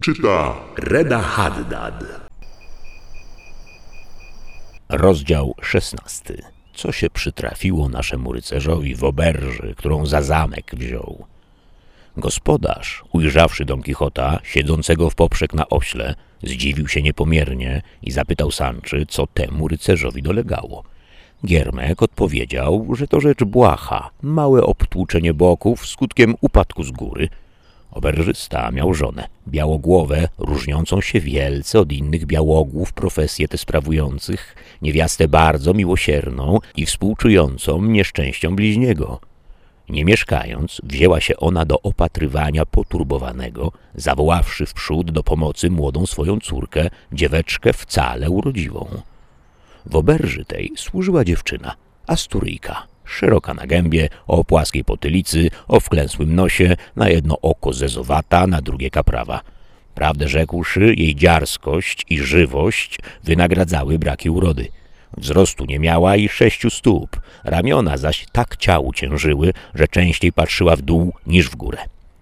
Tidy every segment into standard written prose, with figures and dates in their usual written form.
Czyta Reda Haddad. Rozdział 16. Co się przytrafiło naszemu rycerzowi w oberży, którą za zamek wziął? Gospodarz, ujrzawszy Don Kichota, siedzącego w poprzek na ośle, zdziwił się niepomiernie i zapytał Sanczy, co temu rycerzowi dolegało. Giermek odpowiedział, że to rzecz błaha, małe obtłuczenie boków skutkiem upadku z góry. Oberżysta miał żonę, białogłowę, różniącą się wielce od innych białogłów profesje te sprawujących, niewiastę bardzo miłosierną i współczującą nieszczęściom bliźniego. Nie mieszkając, wzięła się ona do opatrywania poturbowanego, zawoławszy wprzód do pomocy młodą swoją córkę, dzieweczkę wcale urodziwą. W oberży tej służyła dziewczyna, Asturyjka, szeroka na gębie, o płaskiej potylicy, o wklęsłym nosie, na jedno oko zezowata, na drugie kaprawa. Prawdę rzekłszy, jej dziarskość i żywość wynagradzały braki urody. Wzrostu nie miała i 6 stóp, ramiona zaś tak ciału ciężyły, że częściej patrzyła w dół niż w górę.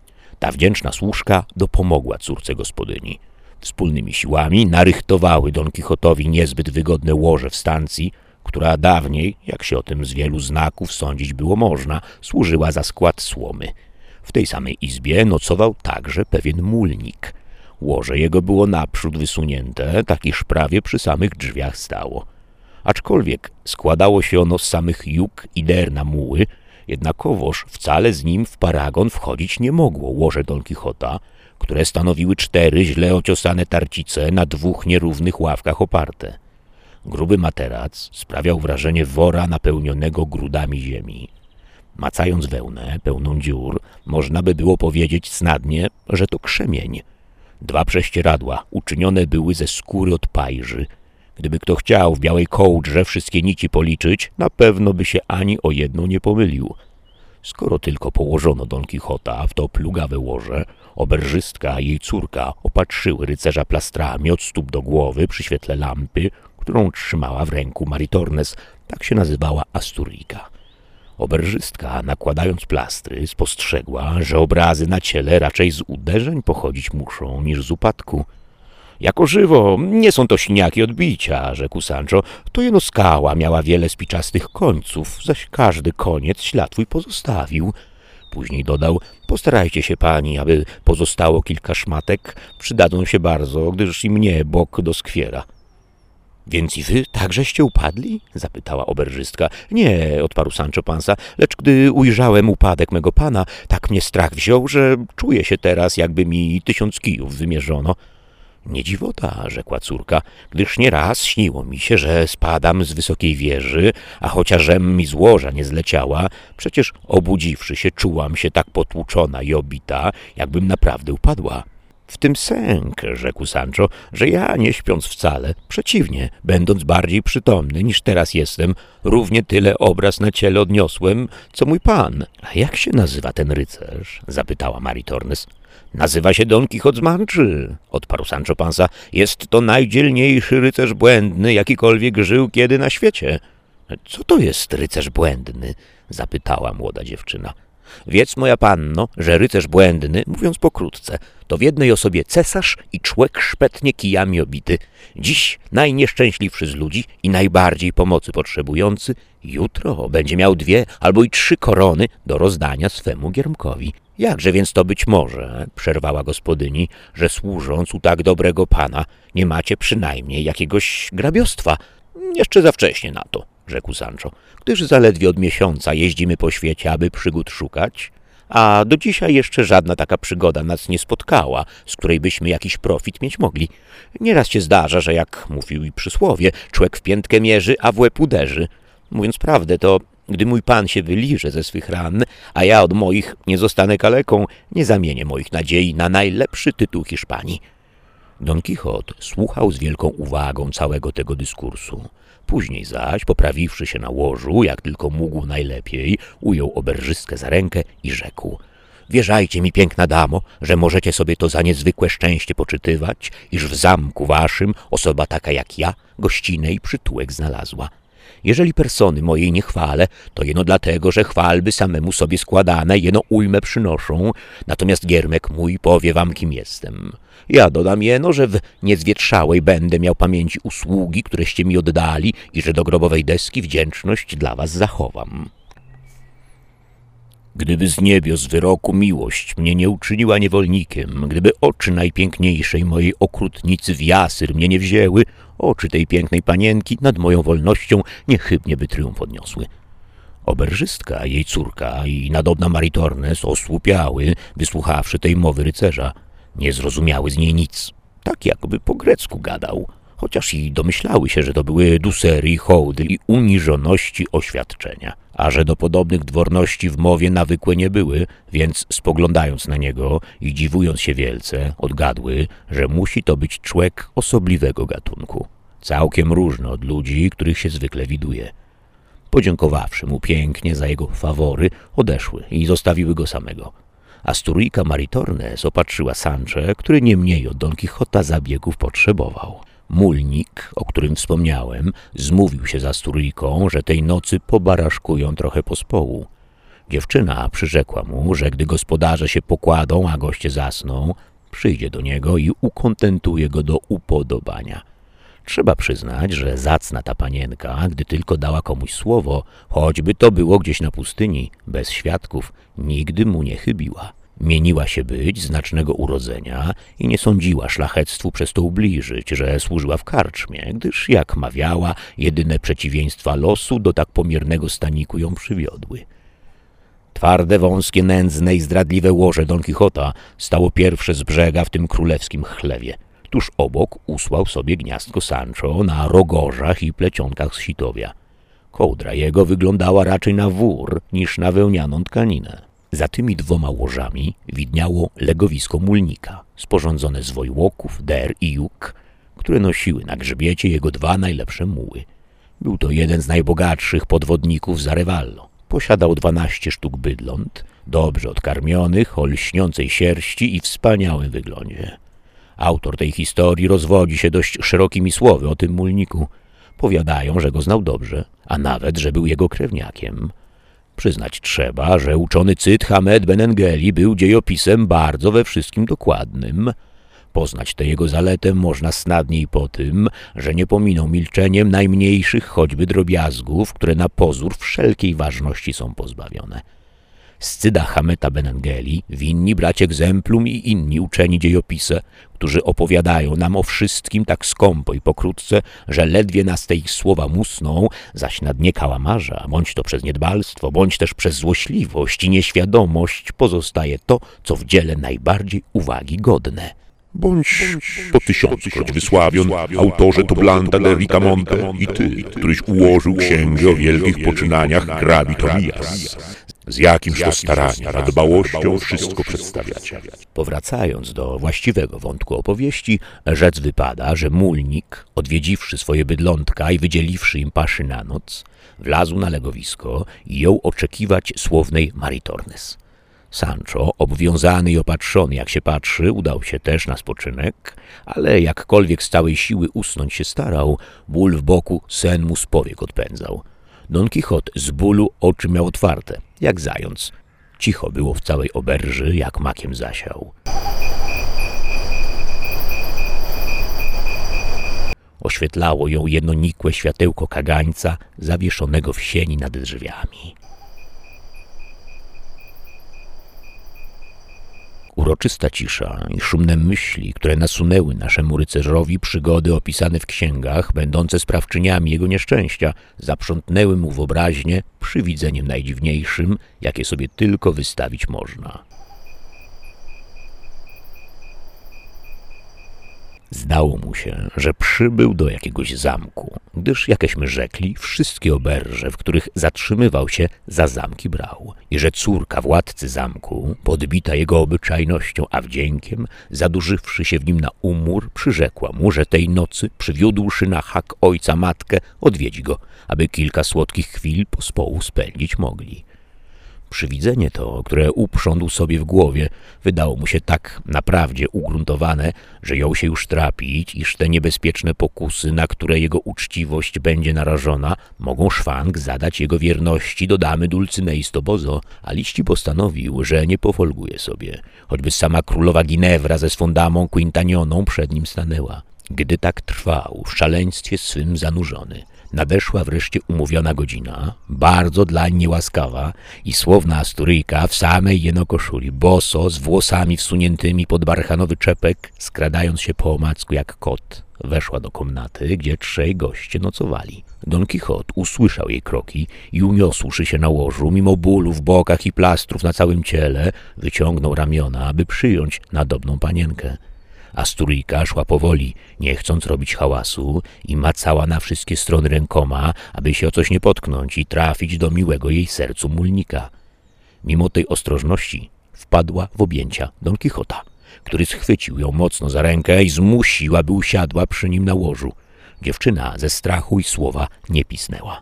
Ta wdzięczna służka dopomogła córce gospodyni. Wspólnymi siłami narychtowały Don Kichotowi niezbyt wygodne łoże w stacji, która dawniej, jak się o tym z wielu znaków sądzić było można, służyła za skład słomy. W tej samej izbie nocował także pewien mulnik. Łoże jego było naprzód wysunięte, tak iż prawie przy samych drzwiach stało. Aczkolwiek składało się ono z samych juk i derna muły, jednakowoż wcale z nim w paragon wchodzić nie mogło łoże Don Kichota, które stanowiły 4 źle ociosane tarcice na 2 nierównych ławkach oparte. Gruby materac sprawiał wrażenie wora napełnionego grudami ziemi. Macając wełnę pełną dziur, można by było powiedzieć snadnie, że to krzemień. 2 prześcieradła uczynione były ze skóry od pajży. Gdyby kto chciał w białej kołdrze wszystkie nici policzyć, na pewno by się ani o jedną nie pomylił. Skoro tylko położono Don Kichota w to plugawe łoże, oberżystka i jej córka opatrzyły rycerza plastrami od stóp do głowy przy świetle lampy, którą trzymała w ręku Maritornes, tak się nazywała Asturyjka. Oberżystka, nakładając plastry, spostrzegła, że obrazy na ciele raczej z uderzeń pochodzić muszą niż z upadku. Jako żywo, nie są to siniaki odbicia, rzekł Sancho, to jeno skała miała wiele spiczastych końców, zaś każdy koniec ślad twój pozostawił. Później dodał, postarajcie się pani, aby pozostało kilka szmatek, przydadzą się bardzo, gdyż i mnie bok doskwiera. Więc i wy takżeście upadli? Zapytała oberżystka. Nie, odparł Sancho Panza, lecz gdy ujrzałem upadek mego pana, tak mnie strach wziął, że czuję się teraz, jakby mi 1000 kijów wymierzono. Nie dziwota, rzekła córka, gdyż nieraz śniło mi się, że spadam z wysokiej wieży, a chociażem mi z łoża nie zleciała, przecież obudziwszy się czułam się tak potłuczona i obita, jakbym naprawdę upadła. W tym sęk, rzekł Sancho, że ja nie śpiąc wcale, przeciwnie, będąc bardziej przytomny niż teraz jestem, równie tyle obraz na ciele odniosłem, co mój pan. A jak się nazywa ten rycerz? Zapytała Maritornes. Nazywa się Don Kichot z Manczy, odparł Sancho Panza. Jest to najdzielniejszy rycerz błędny, jakikolwiek żył kiedy na świecie. Co to jest rycerz błędny? Zapytała młoda dziewczyna. Wiedz, moja panno, że rycerz błędny, mówiąc pokrótce, to w jednej osobie cesarz i człek szpetnie kijami obity. Dziś najnieszczęśliwszy z ludzi i najbardziej pomocy potrzebujący, jutro będzie miał 2 albo i 3 korony do rozdania swemu Giermkowi. Jakże więc to być może, przerwała gospodyni, że służąc u tak dobrego pana nie macie przynajmniej jakiegoś grabiostwa? Jeszcze za wcześnie na to, rzekł Sancho, gdyż zaledwie od miesiąca jeździmy po świecie, aby przygód szukać, a do dzisiaj jeszcze żadna taka przygoda nas nie spotkała, z której byśmy jakiś profit mieć mogli. Nieraz się zdarza, że jak mówił i przysłowie, człowiek w piętkę mierzy, a w łeb uderzy. Mówiąc prawdę, to gdy mój pan się wyliże ze swych ran, a ja od moich nie zostanę kaleką, nie zamienię moich nadziei na najlepszy tytuł Hiszpanii. Don Kichot słuchał z wielką uwagą całego tego dyskursu. Później zaś, poprawiwszy się na łożu, jak tylko mógł najlepiej, ujął oberżystkę za rękę i rzekł: wierzajcie mi, piękna damo, że możecie sobie to za niezwykłe szczęście poczytywać, iż w zamku waszym osoba taka jak ja gościnę i przytułek znalazła. Jeżeli persony mojej nie chwalę, to jeno dlatego, że chwalby samemu sobie składane jeno ujmę przynoszą, natomiast giermek mój powie wam, kim jestem. Ja dodam jeno, że w niezwietrzałej będę miał pamięci usługi, któreście mi oddali i że do grobowej deski wdzięczność dla was zachowam. Gdyby z niebios wyroku miłość mnie nie uczyniła niewolnikiem, gdyby oczy najpiękniejszej mojej okrutnicy w jasyr mnie nie wzięły, oczy tej pięknej panienki nad moją wolnością niechybnie by triumf odniosły. Oberżystka, jej córka i nadobna Maritornes osłupiały, wysłuchawszy tej mowy rycerza. Nie zrozumiały z niej nic, tak jakby po grecku gadał, chociaż i domyślały się, że to były dusery i hołdy i uniżoności oświadczenia, a że do podobnych dworności w mowie nawykłe nie były, więc spoglądając na niego i dziwując się wielce, odgadły, że musi to być człek osobliwego gatunku, całkiem różny od ludzi, których się zwykle widuje. Podziękowawszy mu pięknie za jego fawory, odeszły i zostawiły go samego. Asturyjka Maritornes opatrzyła Sanche, który nie mniej od Don Kichota zabiegów potrzebował. Mulnik, o którym wspomniałem, zmówił się z Asturyjką, że tej nocy pobaraszkują trochę pospołu. Dziewczyna przyrzekła mu, że gdy gospodarze się pokładą, a goście zasną, przyjdzie do niego i ukontentuje go do upodobania. Trzeba przyznać, że zacna ta panienka, gdy tylko dała komuś słowo, choćby to było gdzieś na pustyni, bez świadków, nigdy mu nie chybiła. Mieniła się być znacznego urodzenia i nie sądziła szlachectwu przez to ubliżyć, że służyła w karczmie, gdyż, jak mawiała, jedyne przeciwieństwa losu do tak pomiernego staniku ją przywiodły. Twarde, wąskie, nędzne i zdradliwe łoże Don Kichota stało pierwsze z brzega w tym królewskim chlewie. Tuż obok usłał sobie gniazdko Sancho na rogorzach i plecionkach z sitowia. Kołdra jego wyglądała raczej na wór niż na wełnianą tkaninę. Za tymi dwoma łożami widniało legowisko mulnika, sporządzone z wojłoków, der i juk, które nosiły na grzbiecie jego dwa najlepsze muły. Był to jeden z najbogatszych podwodników z Arevalo. Posiadał 12 sztuk bydląt, dobrze odkarmionych, o lśniącej sierści i wspaniałym wyglądzie. Autor tej historii rozwodzi się dość szerokimi słowy o tym mulniku. Powiadają, że go znał dobrze, a nawet, że był jego krewniakiem. Przyznać trzeba, że uczony Cyd Hamed Benengeli był dziejopisem bardzo we wszystkim dokładnym. Poznać tę jego zaletę można snadniej po tym, że nie pominął milczeniem najmniejszych choćby drobiazgów, które na pozór wszelkiej ważności są pozbawione. Z Cyda Hameta Benengeli winni brać egzemplum i inni uczeni dziejopise, którzy opowiadają nam o wszystkim tak skąpo i pokrótce, że ledwie nas te ich słowa musną, zaś na dnie kałamarza, bądź to przez niedbalstwo, bądź też przez złośliwość i nieświadomość pozostaje to, co w dziele najbardziej uwagi godne. Bądź po tysiąckroć wysławion, autorze Toblanta del Ricamonte i ty, któryś ułożył księgę o wielkich poczynaniach hrabi Tomias. Z jakimś to staraniem, a dbałością wszystko przedstawiacie. Powracając do właściwego wątku opowieści, rzec wypada, że mulnik, odwiedziwszy swoje bydlątka i wydzieliwszy im paszy na noc, wlazł na legowisko i jął oczekiwać słownej Maritornes. Sancho, obwiązany i opatrzony jak się patrzy, udał się też na spoczynek, ale jakkolwiek z całej siły usnąć się starał, ból w boku sen mu z powiek odpędzał. Don Kichot z bólu oczy miał otwarte, jak zając. Cicho było w całej oberży, jak makiem zasiał. Oświetlało ją jedno nikłe światełko kagańca zawieszonego w sieni nad drzwiami. Uroczysta cisza i szumne myśli, które nasunęły naszemu rycerzowi przygody opisane w księgach, będące sprawczyniami jego nieszczęścia, zaprzątnęły mu wyobraźnię przywidzeniem najdziwniejszym, jakie sobie tylko wystawić można. Zdało mu się, że przybył do jakiegoś zamku, gdyż, jakeśmy rzekli, wszystkie oberże, w których zatrzymywał się, za zamki brał i że córka władcy zamku, podbita jego obyczajnością a wdziękiem, zadurzywszy się w nim na umór, przyrzekła mu, że tej nocy, przywiódłszy na hak ojca matkę, odwiedzi go, aby kilka słodkich chwil pospołu spędzić mogli. Przywidzenie to, które uprządł sobie w głowie, wydało mu się tak naprawdę ugruntowane, że jął się już trapić, iż te niebezpieczne pokusy, na które jego uczciwość będzie narażona, mogą szwank zadać jego wierności do damy Dulcynei z Tobozo, a liści postanowił, że nie pofolguje sobie, choćby sama królowa Ginewra ze swą damą Quintanioną przed nim stanęła. Gdy tak trwał, w szaleństwie swym zanurzony, nadeszła wreszcie umówiona godzina, bardzo dlań niełaskawa i słowna Asturyjka w samej jeno koszuli, boso, z włosami wsuniętymi pod barchanowy czepek, skradając się po omacku jak kot, weszła do komnaty, gdzie trzej goście nocowali. Don Kichot usłyszał jej kroki i uniosłszy się na łożu, mimo bólu w bokach i plastrów na całym ciele, wyciągnął ramiona, aby przyjąć nadobną panienkę. Asturyjka szła powoli, nie chcąc robić hałasu i macała na wszystkie strony rękoma, aby się o coś nie potknąć i trafić do miłego jej sercu mulnika. Mimo tej ostrożności wpadła w objęcia Don Kichota, który schwycił ją mocno za rękę i zmusił, aby usiadła przy nim na łożu. Dziewczyna ze strachu i słowa nie pisnęła.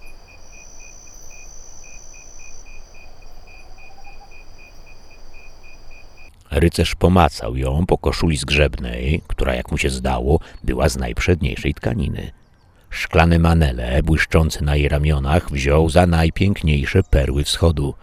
Rycerz pomacał ją po koszuli zgrzebnej, która, jak mu się zdało, była z najprzedniejszej tkaniny. Szklane manele, błyszczące na jej ramionach, wziął za najpiękniejsze perły wschodu.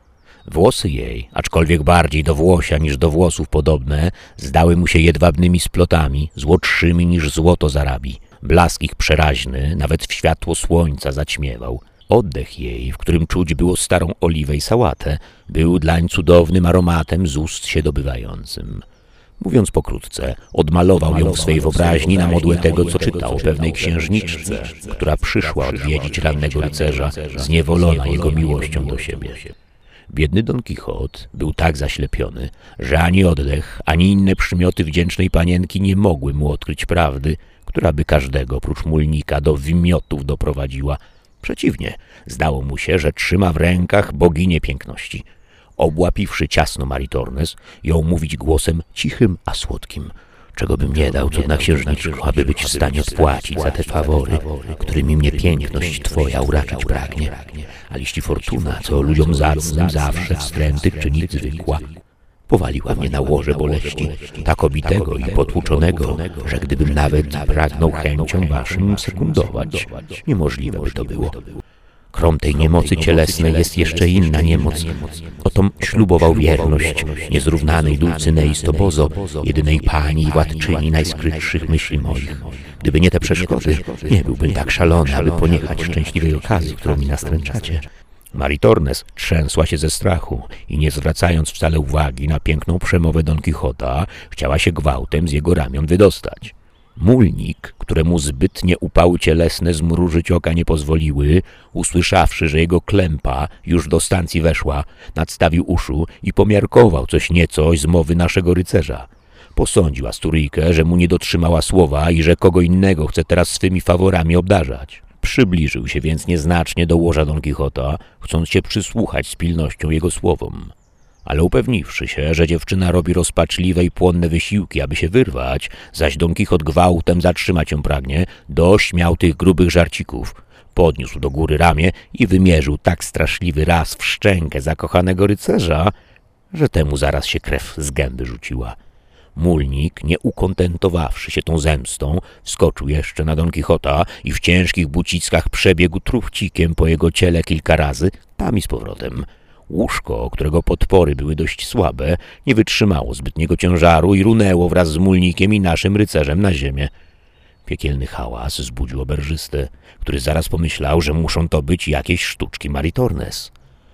Włosy jej, aczkolwiek bardziej do włosia niż do włosów podobne, zdały mu się jedwabnymi splotami, złotszymi niż złoto z Arabii. Blask ich przeraźny, nawet w światło słońca zaćmiewał. Oddech jej, w którym czuć było starą oliwę i sałatę, był dlań cudownym aromatem z ust się dobywającym. Mówiąc pokrótce, odmalował ją w swej wyobraźni na modłę tego, co czytał o pewnej księżniczce, która przyszła odwiedzić rannego rycerza, zniewolona jego miłością do siebie. Biedny Don Kichot był tak zaślepiony, że ani oddech, ani inne przymioty wdzięcznej panienki nie mogły mu odkryć prawdy, która by każdego, prócz mulnika, do wymiotów doprowadziła. Przeciwnie, zdało mu się, że trzyma w rękach boginię piękności. Obłapiwszy ciasno Maritornes, jął mówić głosem cichym, a słodkim. Czego bym nie dał, cudna księżniczko, aby być w stanie odpłacić za te fawory, którymi mnie piękność twoja uraczyć pragnie. A liści fortuna, co ludziom zacnym zawsze wstrętych czynić zwykła, powaliła mnie na łoże boleści, tak obitego i potłuczonego, że gdybym nawet pragnął chęcią waszym sekundować, niemożliwe by to było. Krom tej niemocy cielesnej jest jeszcze inna niemoc. Otom ślubował wierność niezrównanej Dulcynei z Tobozo, jedynej pani i władczyni najskrytszych myśli moich. Gdyby nie te przeszkody, nie byłbym tak szalony, aby poniechać szczęśliwej okazji, którą mi nastręczacie. Maritornes trzęsła się ze strachu i nie zwracając wcale uwagi na piękną przemowę Don Kichota, chciała się gwałtem z jego ramion wydostać. Mulnik, któremu zbytnie upały cielesne zmrużyć oka nie pozwoliły, usłyszawszy, że jego klępa już do stacji weszła, nadstawił uszu i pomiarkował coś niecoś z mowy naszego rycerza. Posądził Asturyjkę, że mu nie dotrzymała słowa i że kogo innego chce teraz swymi faworami obdarzać. Przybliżył się więc nieznacznie do łoża Don Kichota, chcąc się przysłuchać z pilnością jego słowom. Ale upewniwszy się, że dziewczyna robi rozpaczliwe i płonne wysiłki, aby się wyrwać, zaś Don Kichot gwałtem zatrzymać ją pragnie, dość miał tych grubych żarcików. Podniósł do góry ramię i wymierzył tak straszliwy raz w szczękę zakochanego rycerza, że temu zaraz się krew z gęby rzuciła. Mulnik, nie ukontentowawszy się tą zemstą, wskoczył jeszcze na Don Kichota i w ciężkich bucickach przebiegł truchcikiem po jego ciele kilka razy, tam i z powrotem. Łóżko, którego podpory były dość słabe, nie wytrzymało zbytniego ciężaru i runęło wraz z mulnikiem i naszym rycerzem na ziemię. Piekielny hałas zbudził oberżystę, który zaraz pomyślał, że muszą to być jakieś sztuczki Maritornes.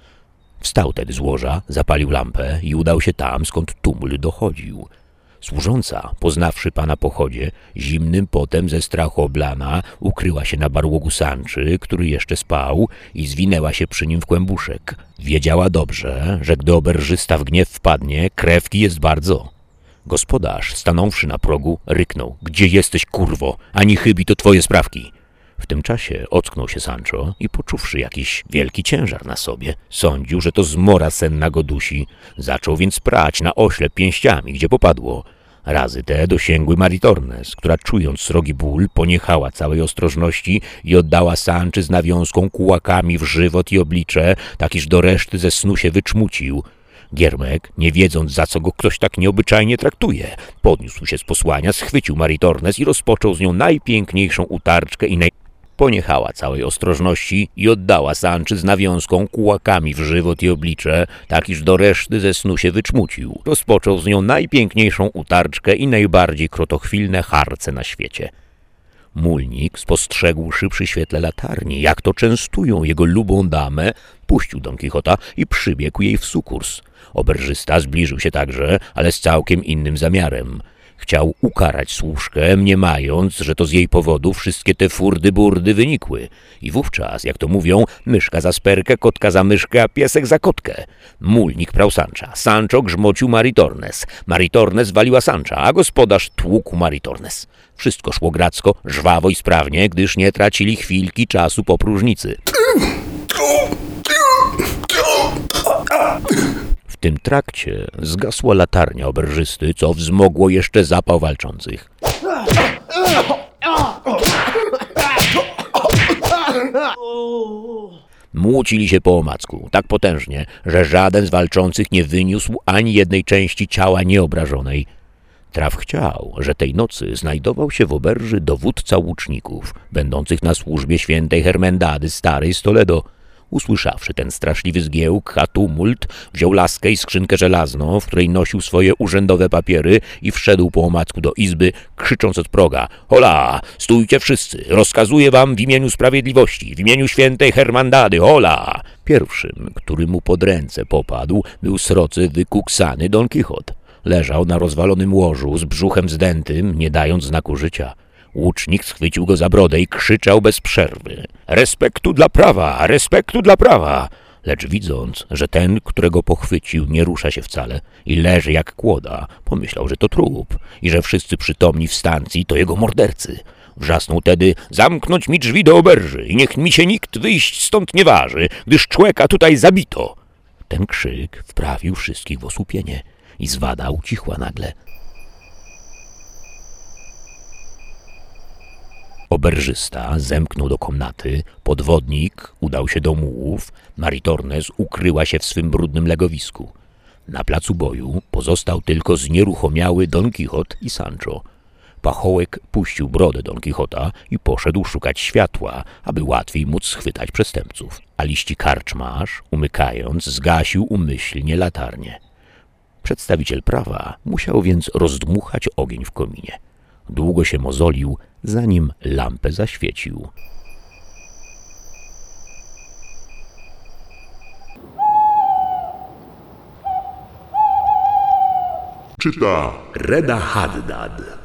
Wstał tedy z łoża, zapalił lampę i udał się tam, skąd tumult dochodził. Służąca, poznawszy pana po chodzie, zimnym potem ze strachu oblana, ukryła się na barłogu Sanczy, który jeszcze spał, i zwinęła się przy nim w kłębuszek. Wiedziała dobrze, że gdy oberżysta w gniew wpadnie, krewki jest bardzo. Gospodarz, stanąwszy na progu, ryknął: „Gdzie jesteś, kurwo? Ani chybi to twoje sprawki!” W tym czasie ocknął się Sancho i poczuwszy jakiś wielki ciężar na sobie, sądził, że to zmora senna go dusi. Zaczął więc prać na oślep pięściami, gdzie popadło. Razy te dosięgły Maritornes, która czując srogi ból, poniechała całej ostrożności i oddała Sanczy z nawiązką kułakami w żywot i oblicze, tak iż do reszty ze snu się wyczmucił. Giermek, nie wiedząc, za co go ktoś tak nieobyczajnie traktuje, podniósł się z posłania, schwycił Maritornes i rozpoczął z nią najpiękniejszą utarczkę poniechała całej ostrożności i oddała Sanczy z nawiązką kułakami w żywot i oblicze, tak iż do reszty ze snu się wyczmucił. Rozpoczął z nią najpiękniejszą utarczkę i najbardziej krotochwilne harce na świecie. Mulnik, spostrzegłszy przy świetle latarni, jak to częstują jego lubą damę, puścił Don Kichota i przybiegł jej w sukurs. Oberżysta zbliżył się także, ale z całkiem innym zamiarem. Chciał ukarać służkę, mniemając, że to z jej powodu wszystkie te furdy-burdy wynikły. I wówczas, jak to mówią, myszka za sperkę, kotka za myszkę, a piesek za kotkę. Mulnik prał Sancha, Sancho grzmocił Maritornes, Maritornes waliła Sancha, a gospodarz tłukł Maritornes. Wszystko szło gracko, żwawo i sprawnie, gdyż nie tracili chwilki czasu po próżnicy. W tym trakcie zgasła latarnia oberżysty, co wzmogło jeszcze zapał walczących. Młócili się po omacku, tak potężnie, że żaden z walczących nie wyniósł ani jednej części ciała nieobrażonej. Traf chciał, że tej nocy znajdował się w oberży dowódca łuczników, będących na służbie świętej Hermendady starej z Toledo. Usłyszawszy ten straszliwy zgiełk, a tumult, wziął laskę i skrzynkę żelazną, w której nosił swoje urzędowe papiery i wszedł po omacku do izby, krzycząc od proga: „Hola! Stójcie wszyscy! Rozkazuję wam w imieniu sprawiedliwości, w imieniu świętej Hermandady! Hola!” Pierwszym, który mu pod ręce popadł, był srocy wykuksany Don Kichot. Leżał na rozwalonym łożu z brzuchem zdętym, nie dając znaku życia. Łucznik schwycił go za brodę i krzyczał bez przerwy: „Respektu dla prawa! Respektu dla prawa!” Lecz widząc, że ten, którego pochwycił, nie rusza się wcale i leży jak kłoda, pomyślał, że to trup i że wszyscy przytomni w stacji to jego mordercy. Wrzasnął tedy: „Zamknąć mi drzwi do oberży i niech mi się nikt wyjść stąd nie waży, gdyż człeka tutaj zabito!” Ten krzyk wprawił wszystkich w osłupienie i zwada ucichła nagle. Oberżysta zemknął do komnaty, podwodnik udał się do mułów, Maritornes ukryła się w swym brudnym legowisku. Na placu boju pozostał tylko znieruchomiały Don Kichot i Sancho. Pachołek puścił brodę Don Kichota i poszedł szukać światła, aby łatwiej móc schwytać przestępców. A liści karczmarz, umykając, zgasił umyślnie latarnię. Przedstawiciel prawa musiał więc rozdmuchać ogień w kominie. Długo się mozolił, zanim lampę zaświecił. Czyta Reda Haddad.